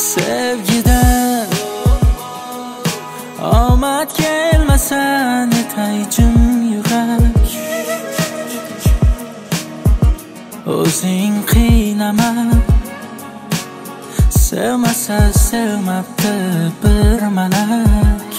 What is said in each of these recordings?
Sevgiden omad kelmasa netay jim yurak. O'zing qiynama, sevmasa sevmabdi bir malak.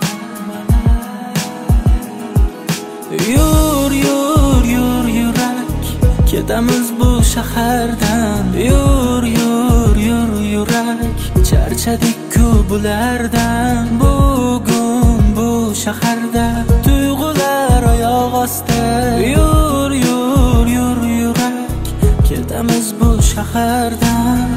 Yur yur yur yurak, ketamiz bu shahardan. Yur yur yur yurak, charchadik-ku bulardan. Bugun bu shaharda tuyg'ular oyoq ostida. Yur yur yur yurak, ketamiz bu shahardan.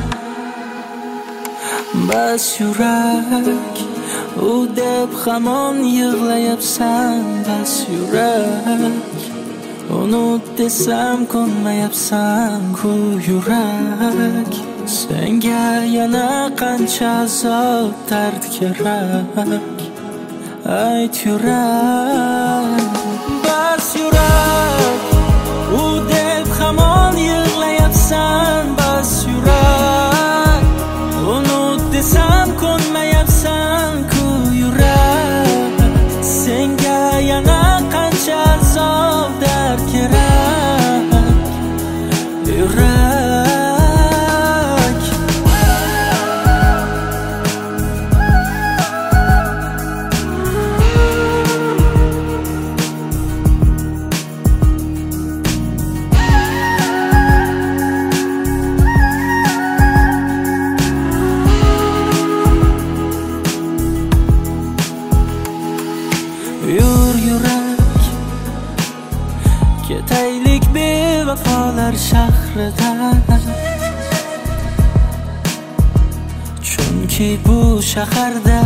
Bas yurak, u deb hamon yig'layapsan. Bas yurak, unut desam ko'nmayapsan-ku yurak. Senga yana qancha azob dard kerak? Ayt yurak. Bas yurak, u deb hamon yig'layapsan. Bas yurak, unut desam ko'nmayapsan-ku yurak. Senga yana qancha azob dard kerak? Yurak. Yur yurak, ketaylik bevafolar shahridan. Chunki bu shaharda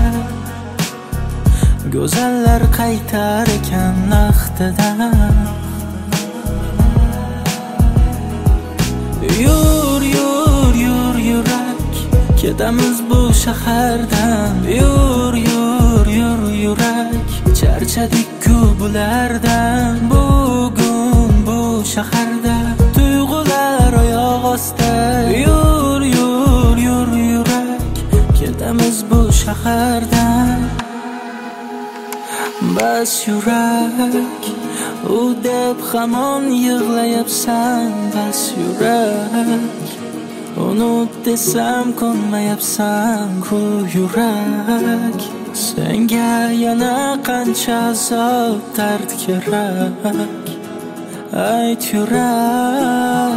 go'zallar qaytar ekan naqdidan. Yur yur yur yurak, ketamiz bu shahardan. Yur yur yur yurak, charchadik-ku bulardan. Bugun bu shaharda tuyg'ular oyoq ostida. Yur yur yur yurak, ketamiz bu shahardan. Bas yurak, u deb hamon yig'layapsan. Bas yurak, unut desam ko'nmayapsan-ku yurak. Senga yana qancha azob dard kerak? Ayt yurak.